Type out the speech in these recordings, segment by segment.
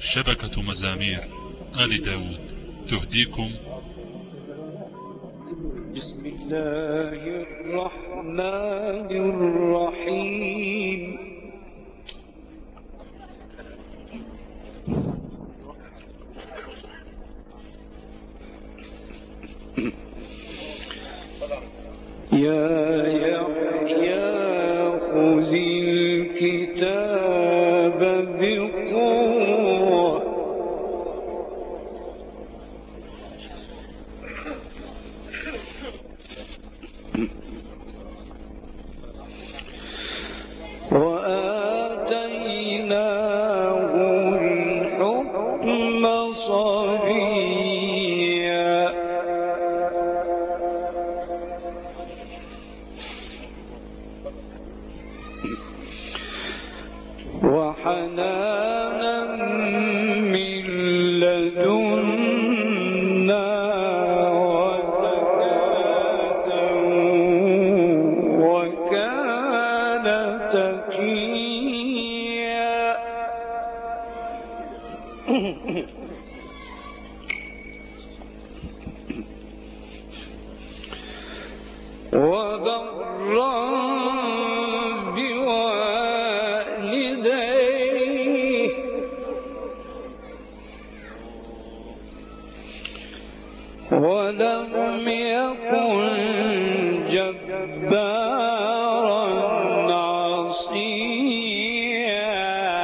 شبكة مزامير آل داود تهديكم. بسم الله الرحمن الرحيم. يا يحيى خذ الكتاب بقوة وآتيناه الحكم صبيا وحنانا من لدنا وزكاة وكان تقيا وبرا بوالديه ولم يكن جبارا عصيا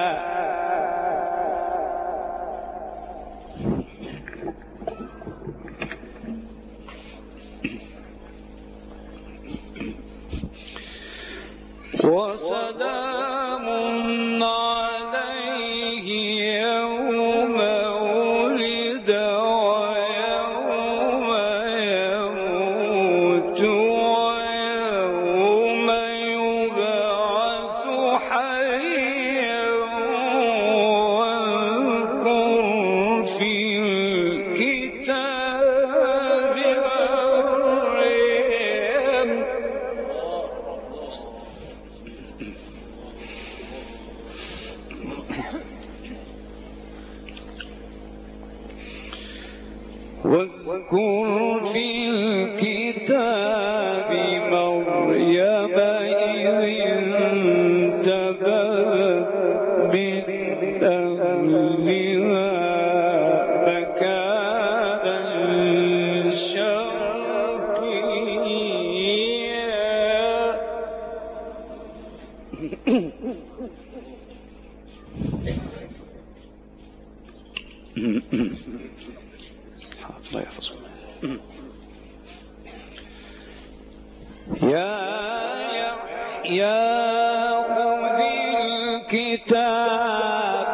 وسلام عليه يوم ولد ويوم يموت ويوم يبعث حيا واذكر في الكتاب مريم واذكر في الكتاب مريم إذ انتبذت من أهلها مكانا شرقيا. الله يحفظكم. يا يحيى خذ الكتاب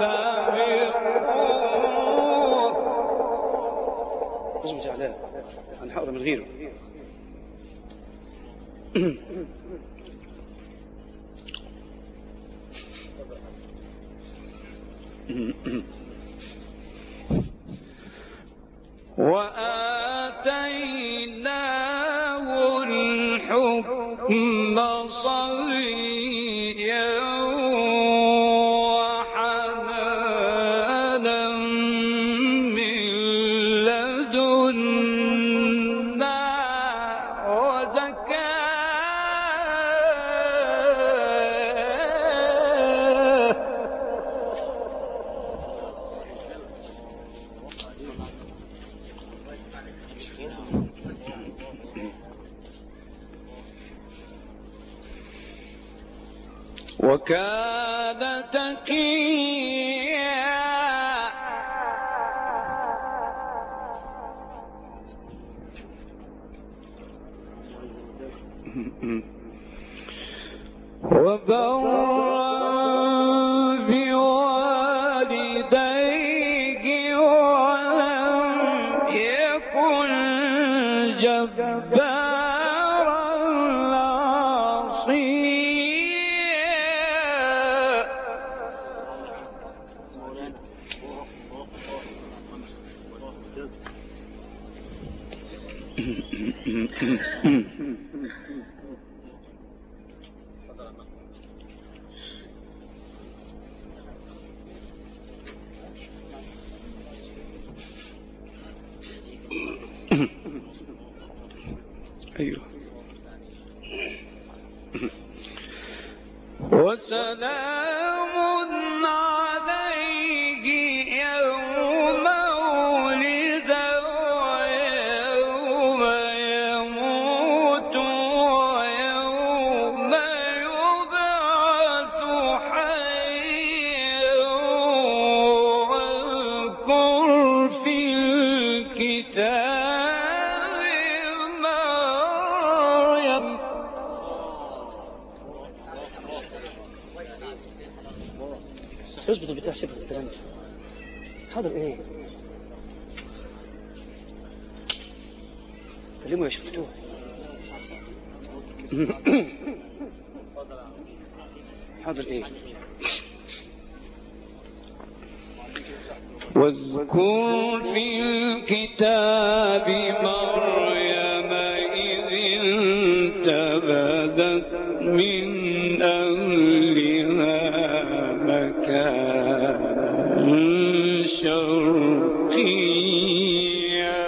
بقوة. اسمه زعلان هنحاول من غيره. وآتيناه الحكم صبيا وحنانا من لدنا وزكاة وكان تقيا. وبرا بوالديه ولم يكن جبارا أيوه. وسلام عليه يوم ولد ويوم يموت ويوم يبعث حيا واذكر في الكتاب مريم. اثبت البتاع شفت الكلام ده. حاضر ايه؟ كلمه يا شفتوه. حاضر ايه؟ واذكر في الكتاب مريم إذ انتبذت من أهلها مكانا شرقيا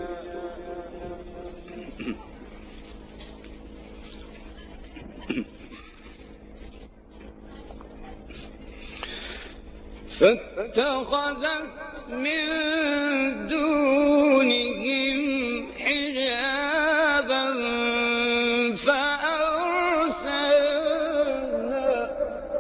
فاتخذت من دونهم حجابا فأرسلنا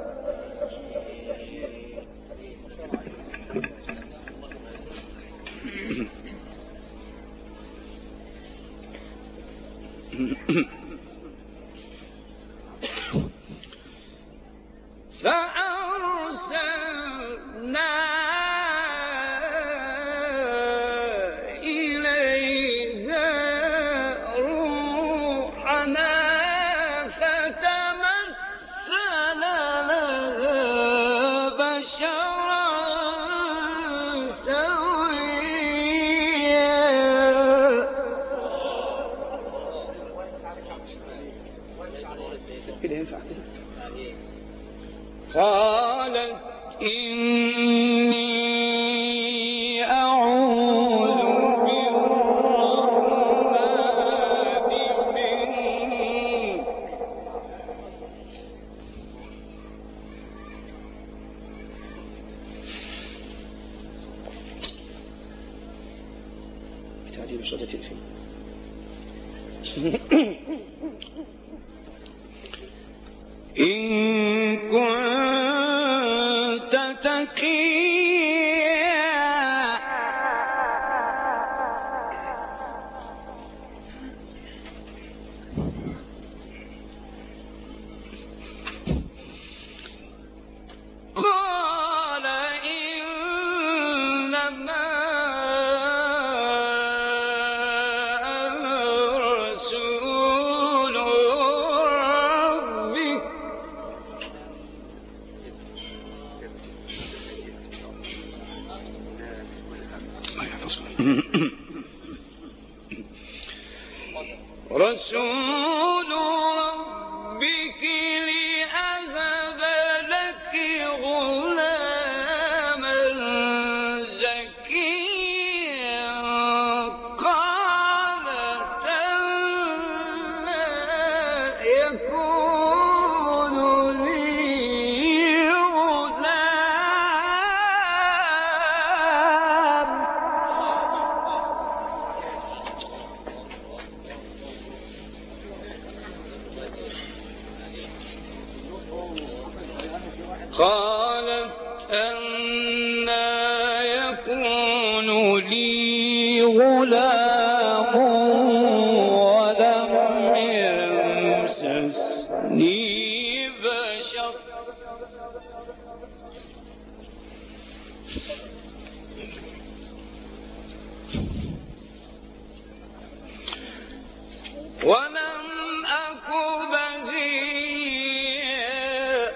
إليها روحنا فتمثل لها بشرا سويا. كده ينفع كده؟ قالت إني أعوذ بالرحمن منك تعديل مش قادرة تقفل. إن كنت تقيا قال إنما أنا رسول ربك رسول ربك لأهب لك غلاما زكيا قالت أنى يكون لي غلام قالت أنى يكون لي غلام ولم يمسسني بشر ولم أك بغيا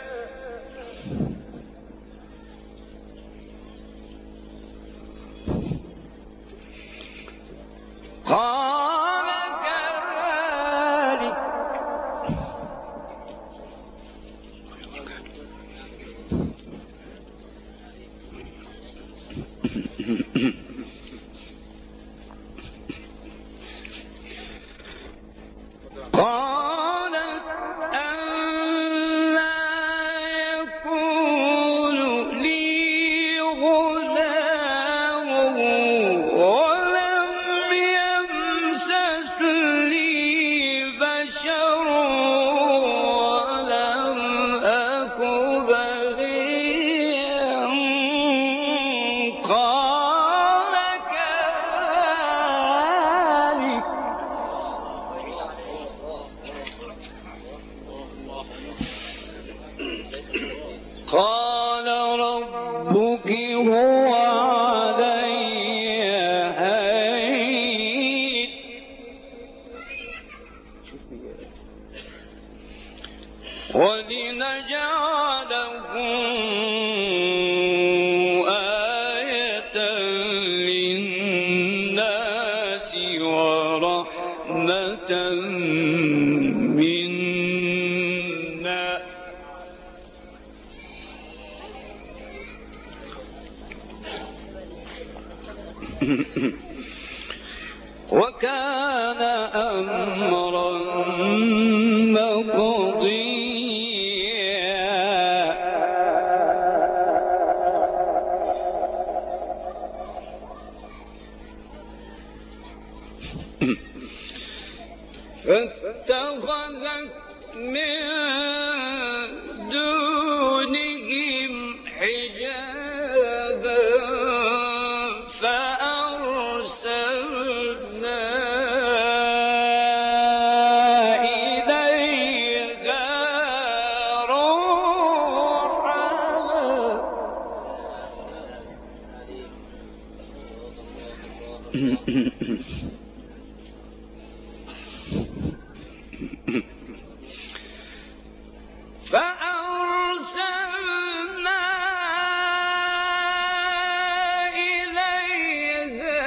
قال كذلك للناس ورحمة منا وكان أمرا مقضيا فاتخذت من دونهم حجابا فأرسلنا إليها روحنا فأرسلنا إليها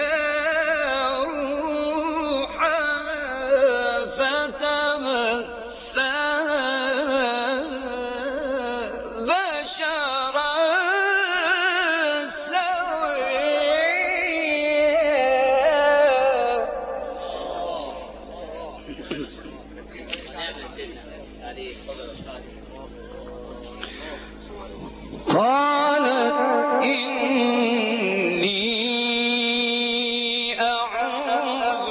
روحنا فتمثل بشرا قالت إني أعوذ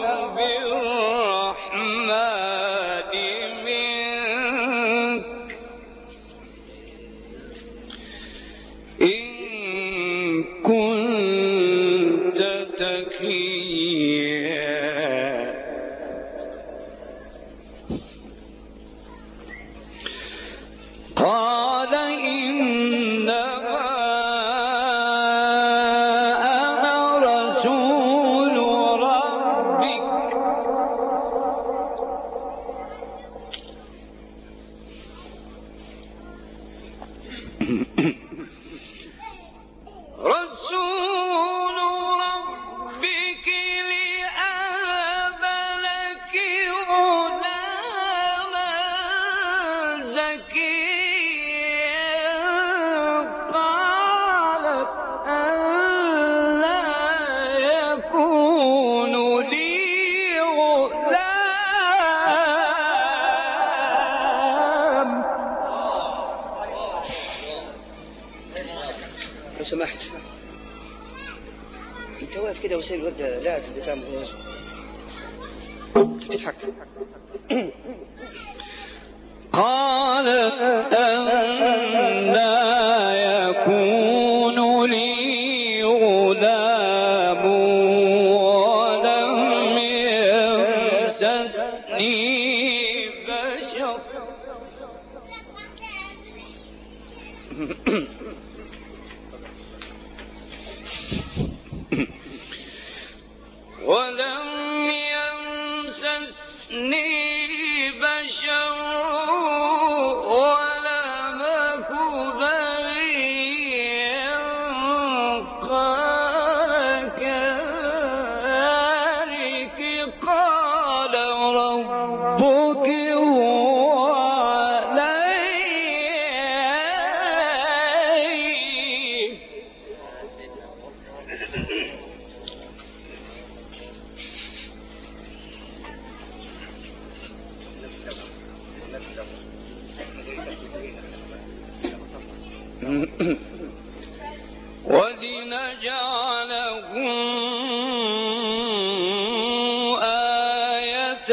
بالرحمن منك إن كنت تقيا قال إنما أنا رسول ربك رسول ربك لأهب لك غلاما زكيا قالت أنى يكون لي غلام. لو سمحت انت واقف كده وسايب الواد لاعب في الدفاع مهوز تضحك. قالت أنى يكون لي غلام ولم يمسسني بشر ولم يمسسني بشر ولم أك بغيا قال كذلك قال ربك هو علي ولنجعله آية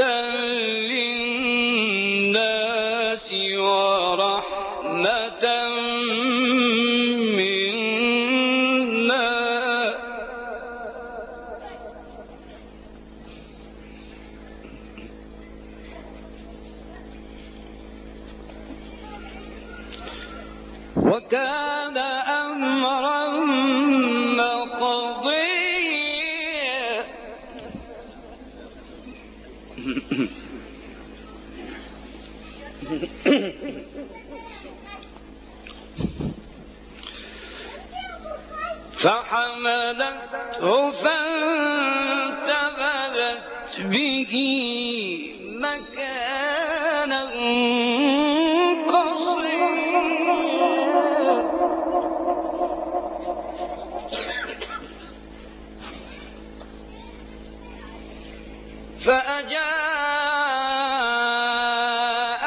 للناس ورحمة منا وكان أمرا مقضيا. فحملها فحملته فانتبذت به مكانا قصيا فأجاء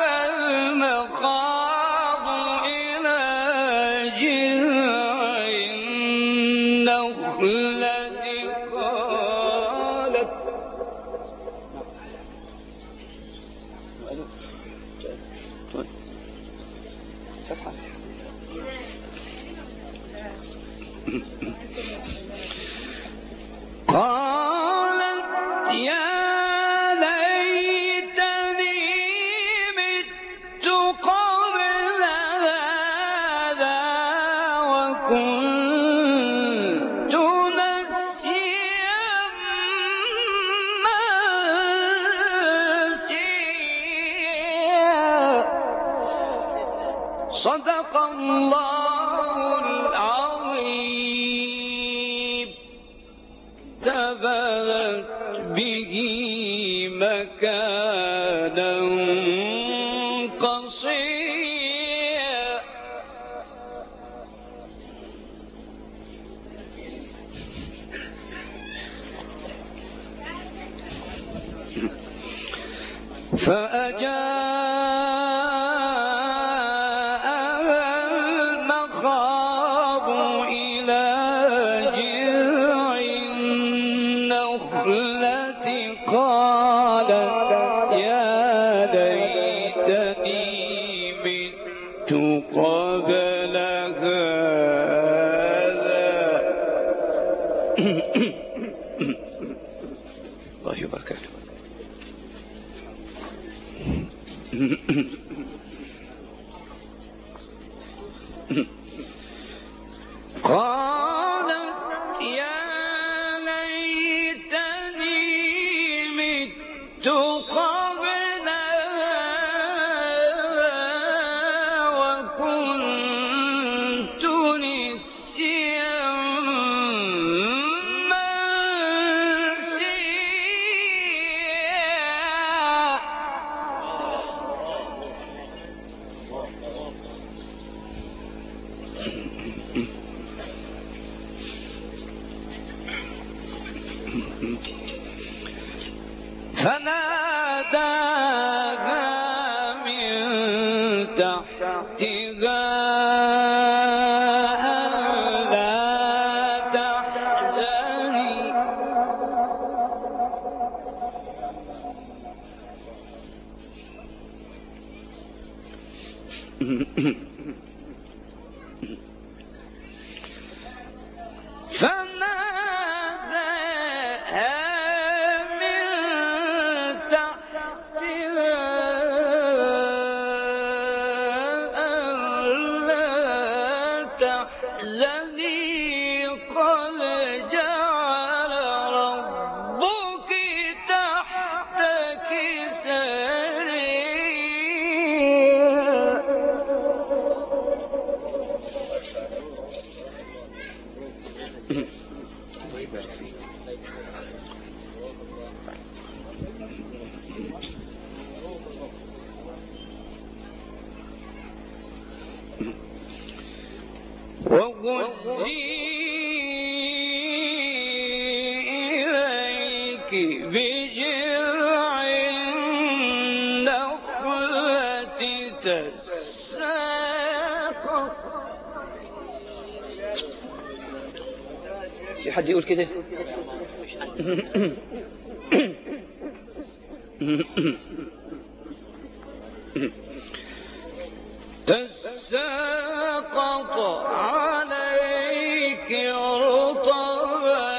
المخاض إلى جذع النخلة قالت فتحة قالت يا ليتني مت قبل هذا وكنت نسيا منسيا صدق الله العظيم تبذت به مكانا قصيا فأجاء المخاض إلى جذع النخلة قال يا ليتني مت قبل هذا الله وبركاته قالت يا ليتني مت قبل هذا وكنت نسيا فناداها من تحتها ألا تحزني تحزني قد جعل ربك تحتك سريا وهزي إليك بجذع النخلة تساقط. في حد يقول كده؟ تساقط عليك رطبا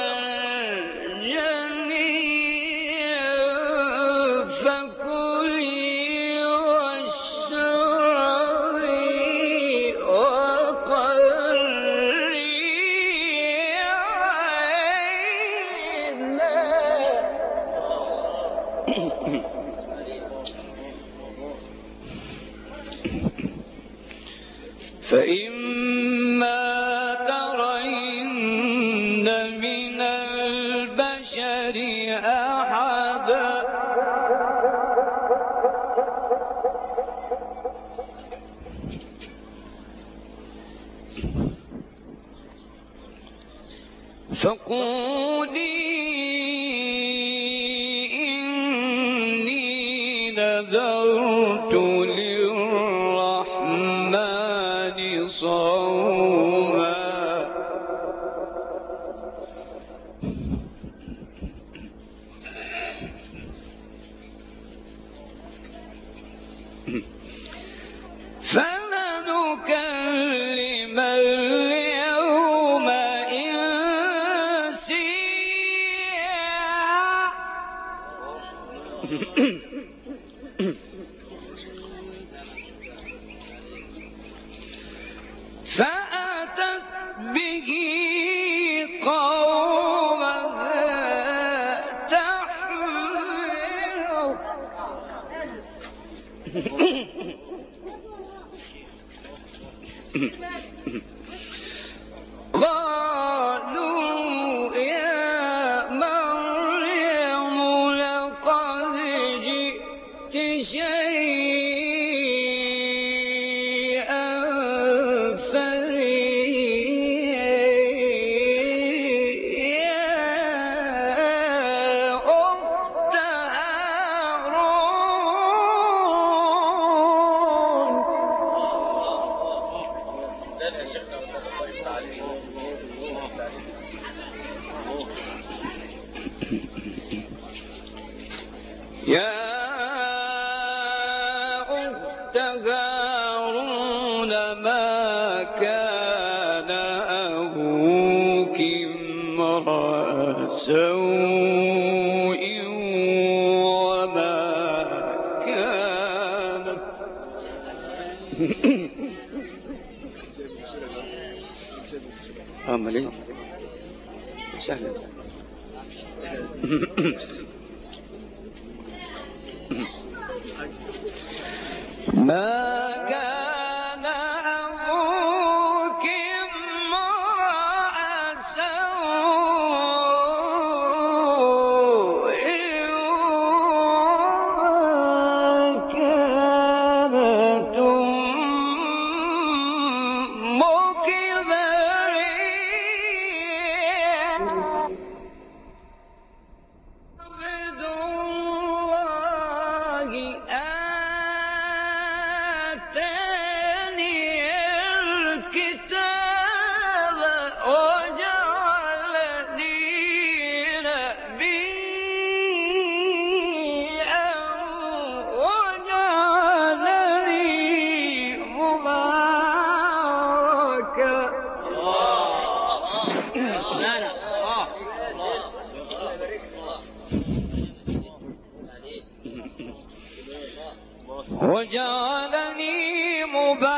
جنيا فكلي واشربي وقري عينا فإما ترين أحدا فقولي إني نذرت للرحمن صوما فلن أكلم اليوم فأتت به قومها تحمله قالوا يا مريم لقد جئت شيئا فريا يا أخت هارون يا أخت هارون ما كان أبوك امرأ سوء وما كانت عملي سهلا ما كان أبوك امرأ سوء وكانت أمك بريئا عبد الله آتاني الكتاب وجعلني نبيا وجعلني مباركا وجعلني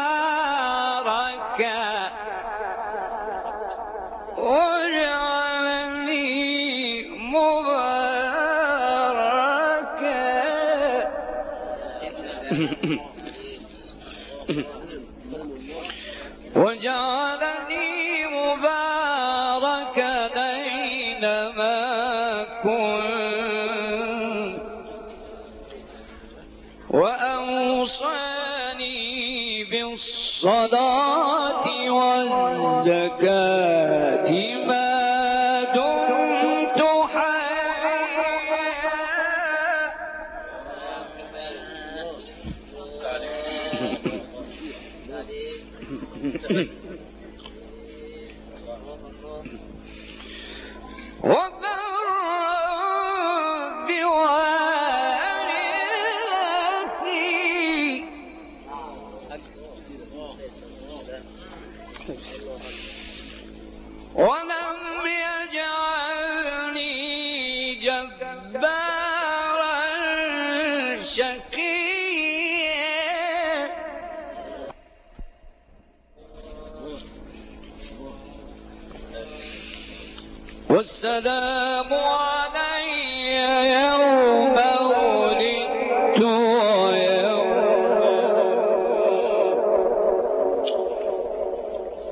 مباركا وجعلني مباركا وجعلني مباركا أينما كنت وأوصاني بالصلاة والزكاة ما دمت حيا وبرا بوالدتي ولم يجعلني جبارا شقيا والسلام علي يوم ولدت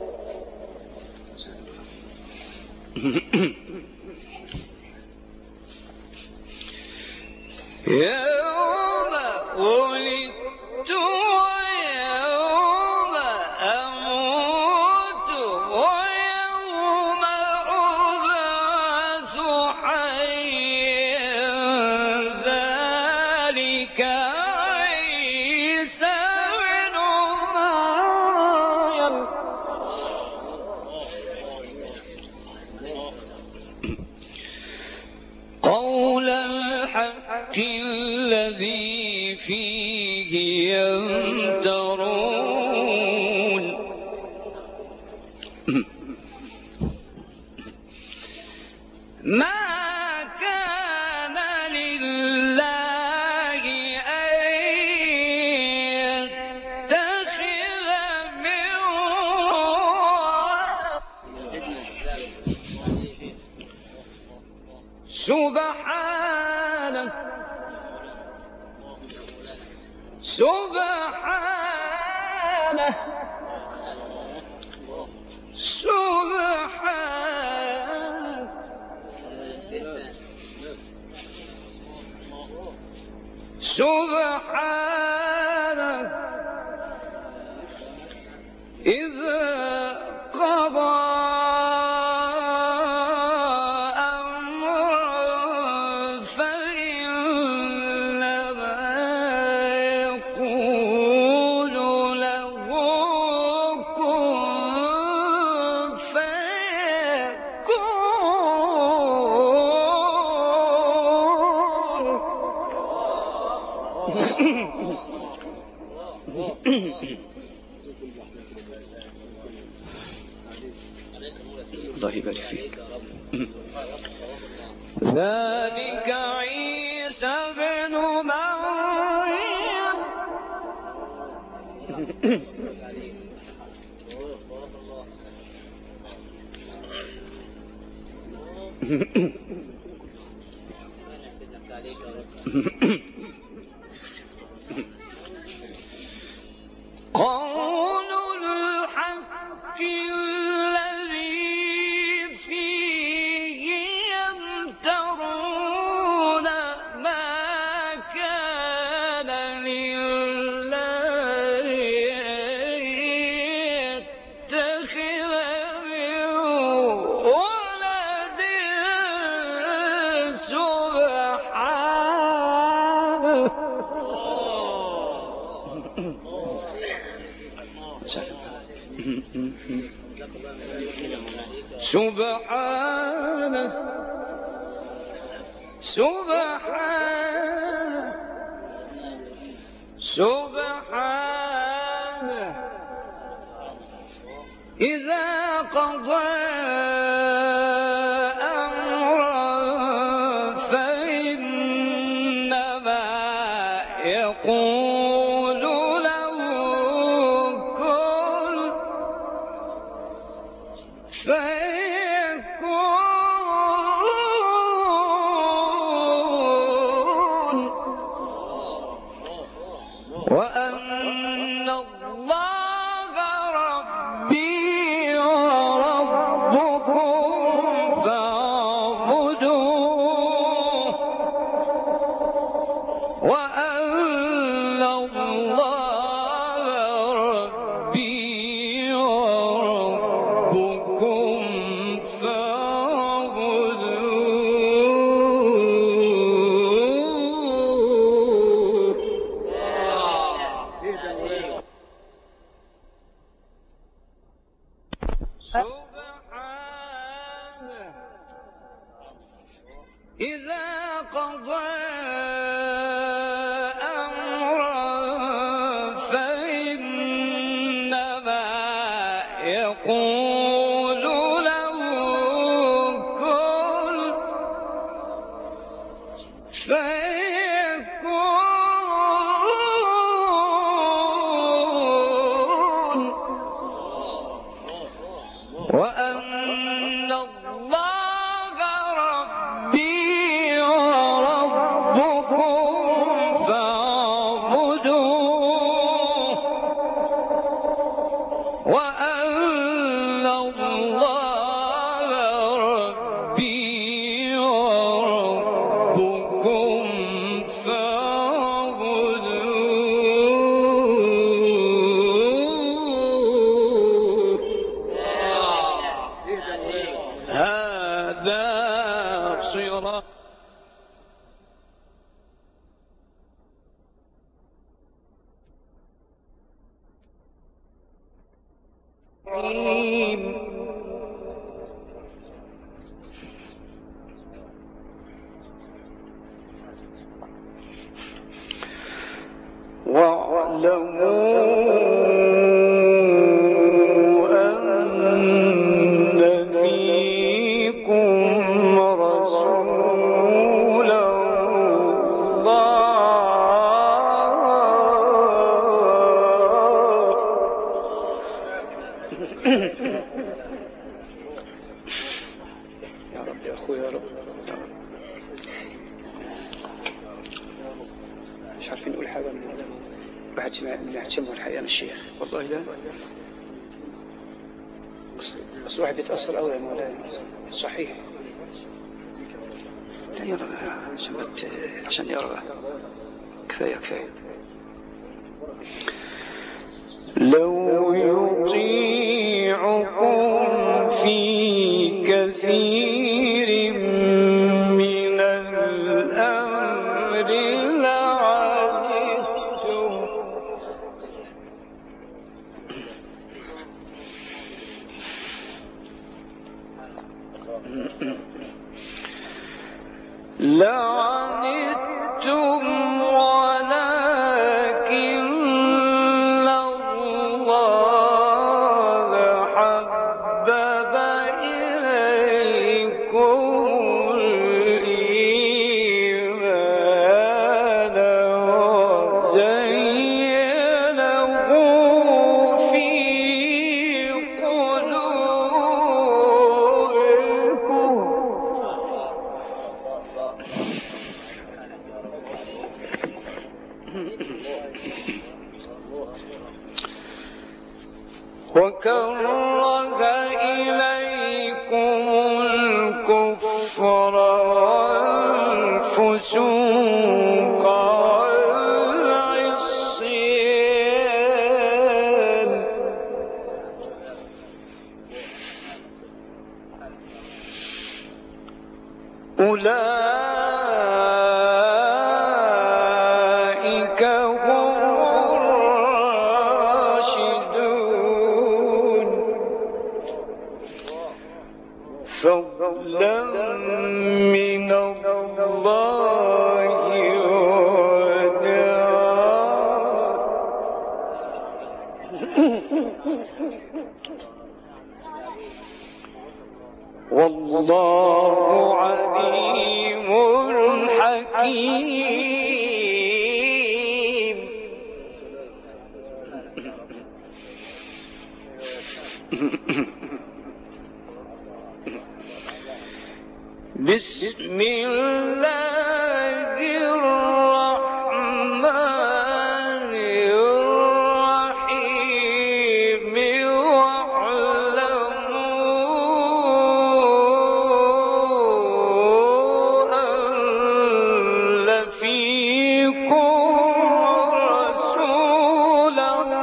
ويوم يوم ولدت ويوم أموت ويوم أبعث حيا ذلك عيسى بن مريم قول الحق الذي فيه يمترون ما كان لله أن يتخذ من سبحانه سبحانه سبحانه سبحانه إذا قضى أمرا فإنما يقول له كن الله يبارك فيك. ذلك عيسى بن مريم قول الحق الذي فيه يمترون ما كان لله يتخذ من ولد سبحانه سبحانه سبحانه سبحانه إذا قضى أمرا فإنما يقول له كن فيكون وأن الله ربي وربكم فاعبدوه وأن الله ربي وربكم سبحانه إذا قضى أمرا فإنما يقول له كن فيكون وأن الله ربي هذا صراط واعلموا أن فيكم رسول يا رب يا أخوي يا رب. مش عارفين نقول حاجة من بعد سمعوا الحقيقة من الشيخ والله لا. بس الواحد بيتأثر قوي يا مولاي. صحيح لا يرى عشان يرى كفاية كفاية. لو يطيعكم في كثير من الأمر لعنتم ولكن الله حبب إليكم الإيمان وزينه في قلوبكم وكره إليكم الكفر والفسوق والعصيان أولئك هم الراشدون فضلا من الله والله عليم حكيم. بسم الله الرحمن الرحيم واعلموا أن فيكم رسول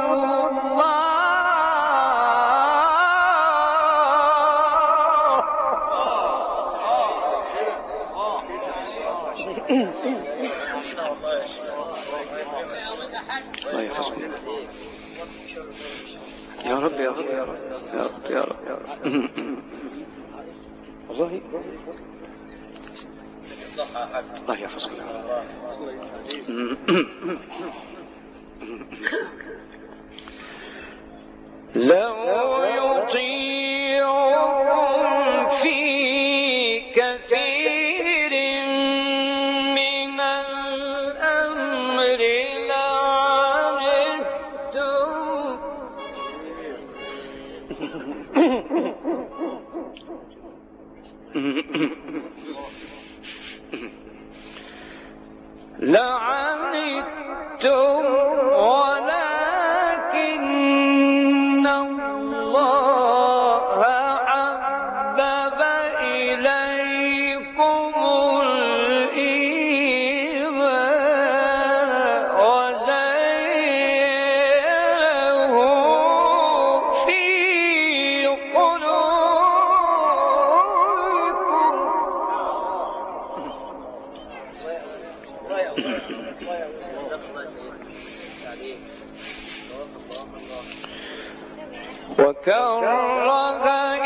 الله يحفظكم يا رب يا رب يا رب يا رب يا رب يا رب. والله الله يحفظكم يا رب. لو يطيعكم في كثير من الأمر لعنتم ولكن الله حبب إليكم الإيمان وزينه في قلوبكم وكره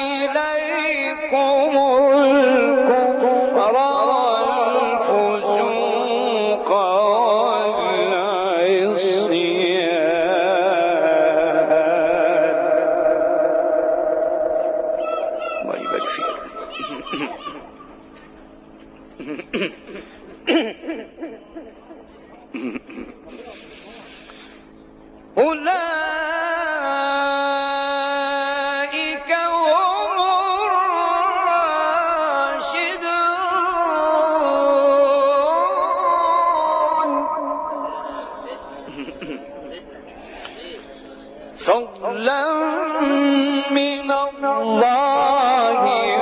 إليكم الكفر والفسوق والعصيان. الله يبارك فيك. أولئك هم الراشدون فضلا من الله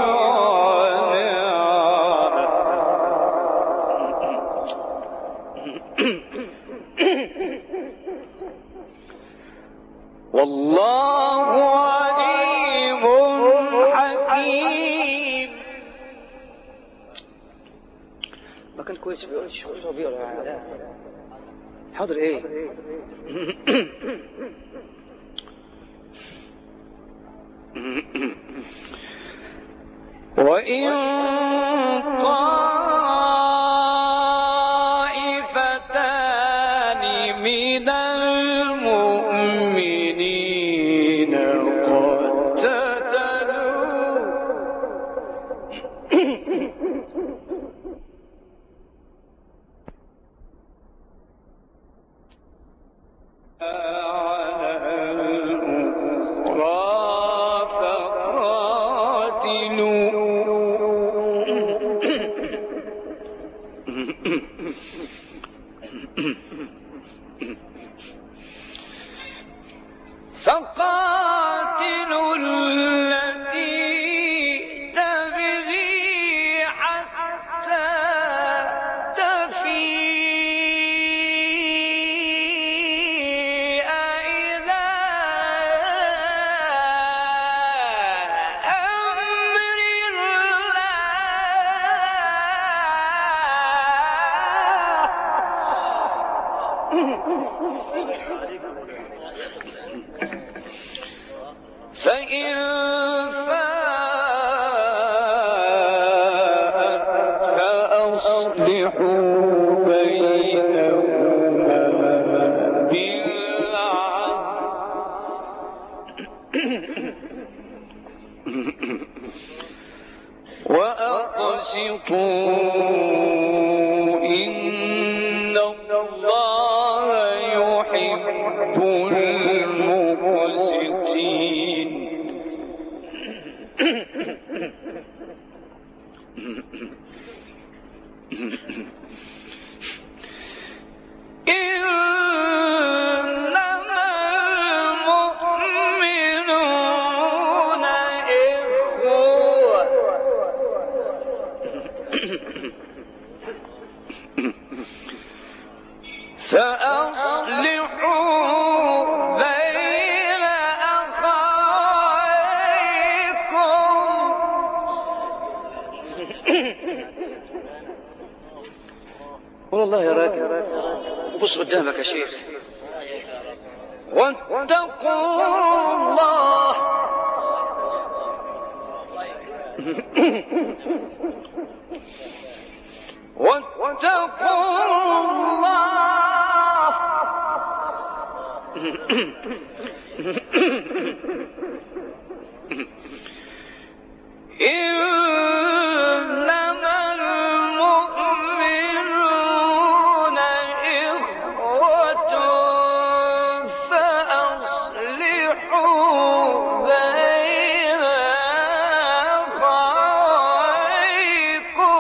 والله عليم حكيم. ما كان كويس شو بيقرا حاضر ايه. وإن طائفتان من المؤمنين اقتتلوا على الأخرى فقاتلوا التي تبغي حتى تفيء إلى أمر فإن فاءت فأصلحوا بينهما بالعدل وأقسطوا إن الله يحب المقسطين. إنما المؤمنون إخوة فأصلحوا بين أخويكم. والله يا راجل وبص قدامك يا شيخ. واتقوا الله واتقوا الله إنما المؤمنون إخوة فأصلحوا بين أخويكم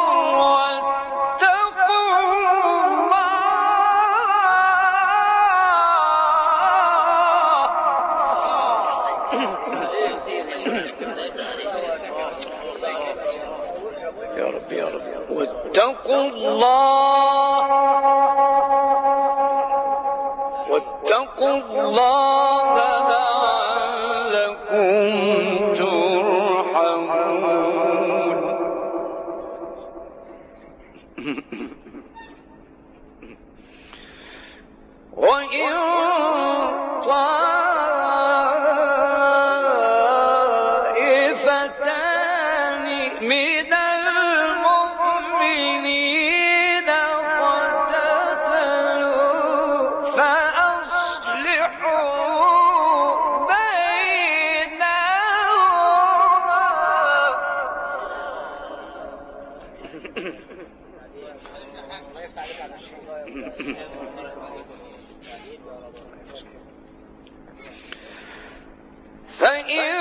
واتقوا يا رب يا رب. واتقوا الله واتقوا الله لعلكم ترحمون. فإن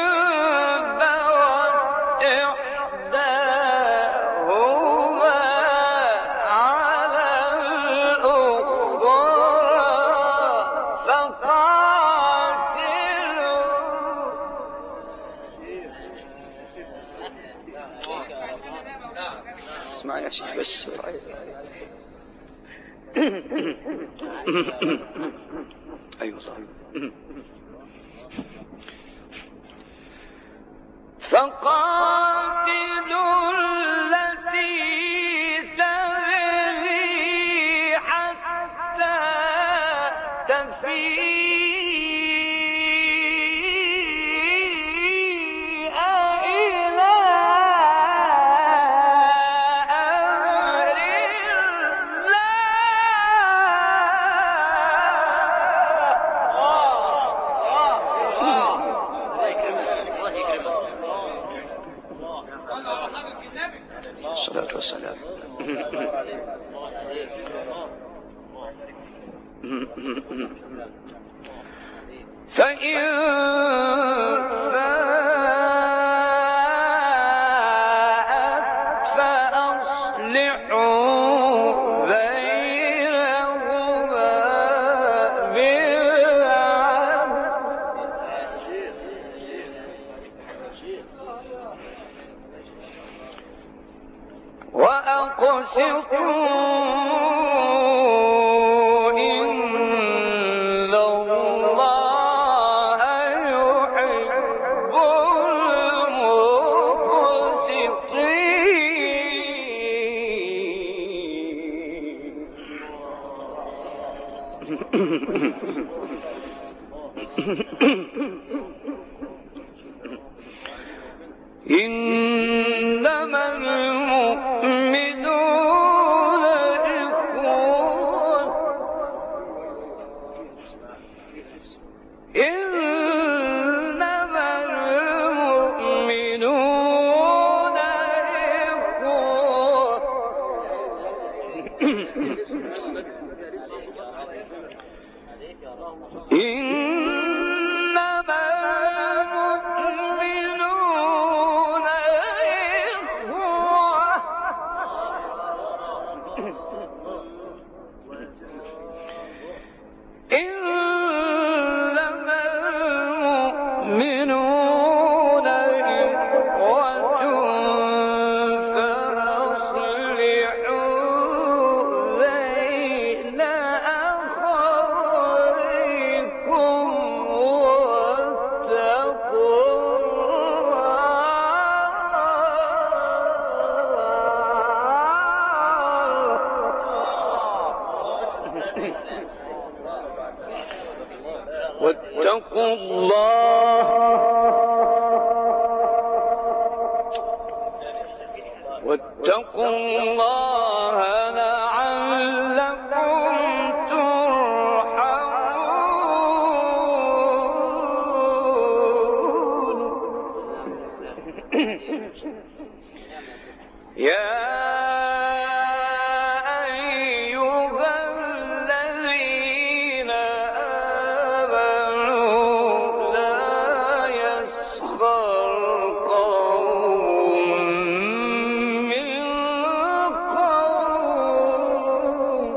بغت إحداهما على الأخرى فقاتلوا. اسمع يا شيخ بس. أي والله. فقاتلوا التي تبغي حتى تفيء إلى أمر الله. الصلاة والسلام. فإن فاءت فأصلحوا بينهما بالعدل وأقسطوا إن الله يحب المقسطين. إنما المؤمنون إخوة. إنما المؤمنون إخوة. إنما المؤمنون إخوة. إنما المؤمنون إخوة فأصلحوا بين أخويكم واتقوا الله لعلكم ترحمون. يا أيها الذين آمنوا لا يسخر قوم من قوم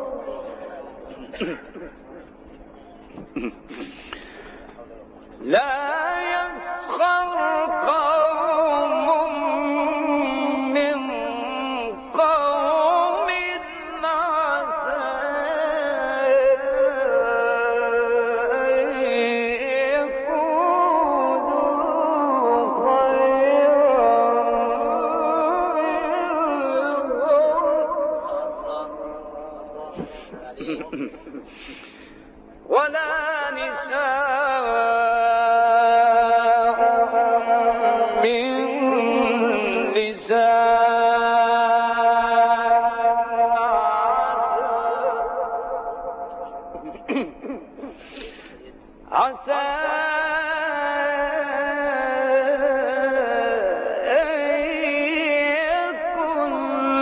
لا يسخر قوم من قوم عسى أن يكونوا خيرا منهم ولا نساء من نساء عسى أن يكن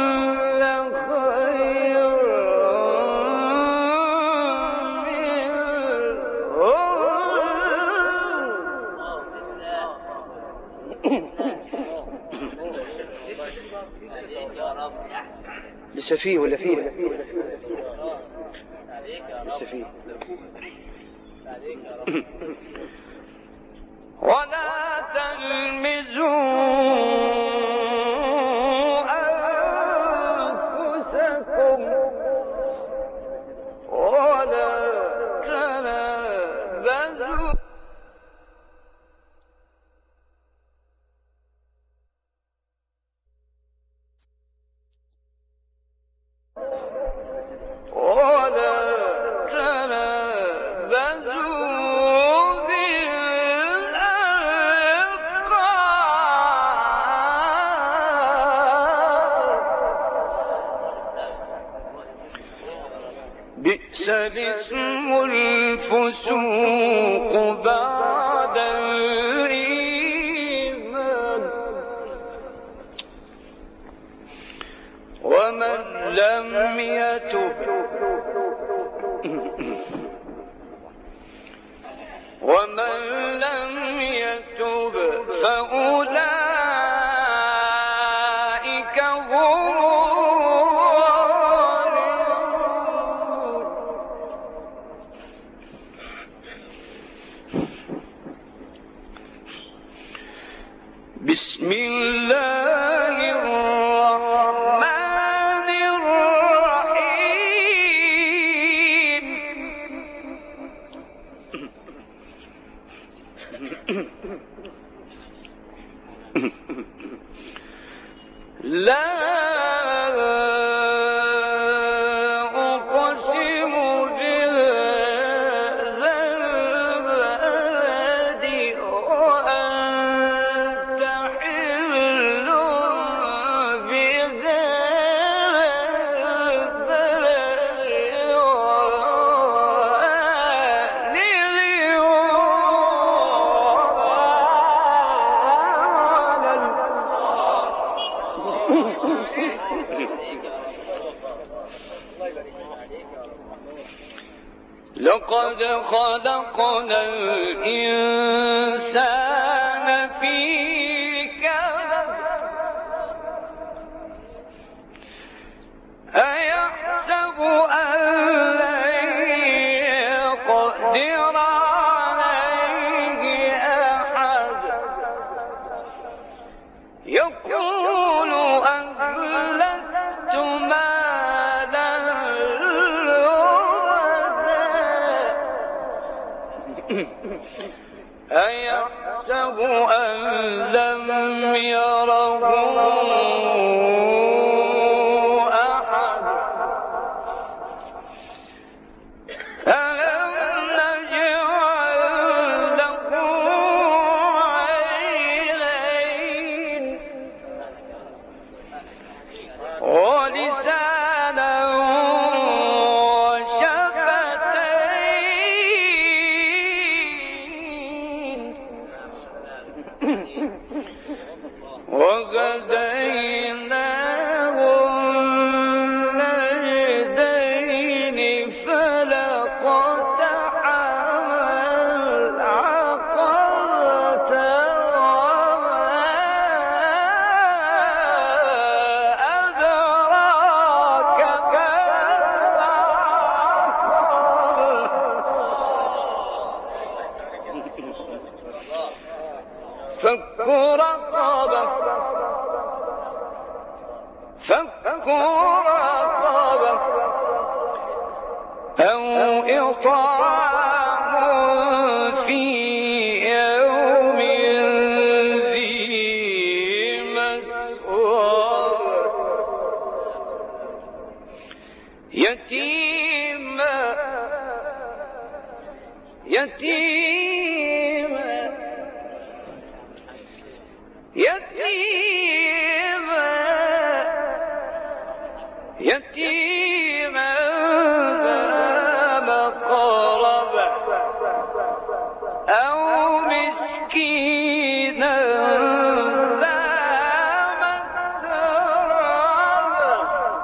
لسه فيه ولا فيه؟ لسه فيه. ولا تلمزوا أنفسكم ولا تنابزوا بئس الاسم الفسوق بعد الإيمان ومن لم يتب فأولئك هم بسم الله الرحمن الرحيم لا أقسم بهذا البلد وأنت حل بهذا البلد لقد خلقنا الإنسان في كبد أيحسب أن لن يقدر عليه أحد يقول أهلكت مالا أيحسب أن لم يره أحد ألم نجعل له عينين ولسانا وهديناه النجدين فلاقتحم العقبة وما أدراك ما العقبة فك رقبة أو إطعام في يوم ذي مسغبة يتيما ذا مقربة أو مسكينا ذا متربة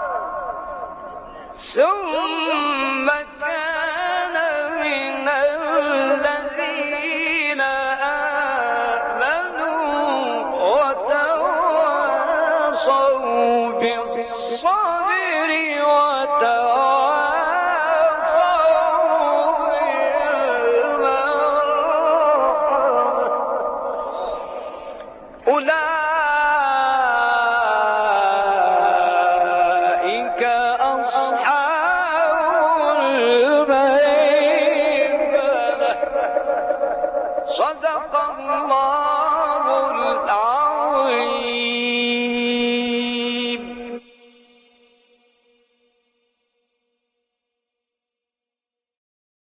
ثم كان من الذين آمنوا وتواصوا بالصبر وتواصوا بالمرحمة أولئك أصحاب